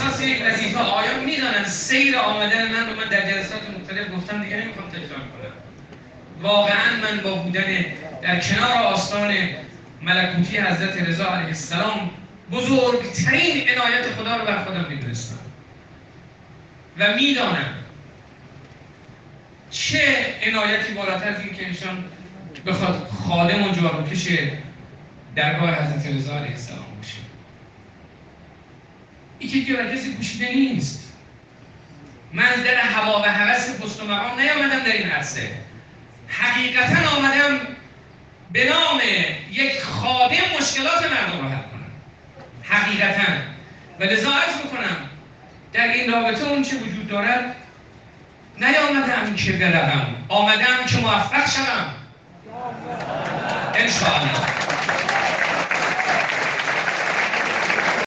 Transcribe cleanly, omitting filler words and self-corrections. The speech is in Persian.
احساس یک وظیفه آیا میدانن سیر آمدن من رو من در جلسات مختلف گفتم دیگه نمیخوام تکرار کنم. واقعا من با بودن در کنار آستان ملکوتی حضرت رضا علیه السلام بزرگترین عنایت خدا رو بر خودم میدونستم و میدانم چه عنایتی بالاتر از این که انسان بخواد خادم و جاروکش درگاه حضرت رضا علیه السلام باشه. این که کسی پوشیده نیست. من در هوا و هوس پست و مقام نیامدم در این عرصه، حقیقتا آمدم به نام یک خادم مشکلات مردم رو حل کنم حقیقتا. و لذا عرض میکنم در این رابطه اون چه وجود دارد، نیامدم که بروم، آمدم که موفق شوم انشاءالله.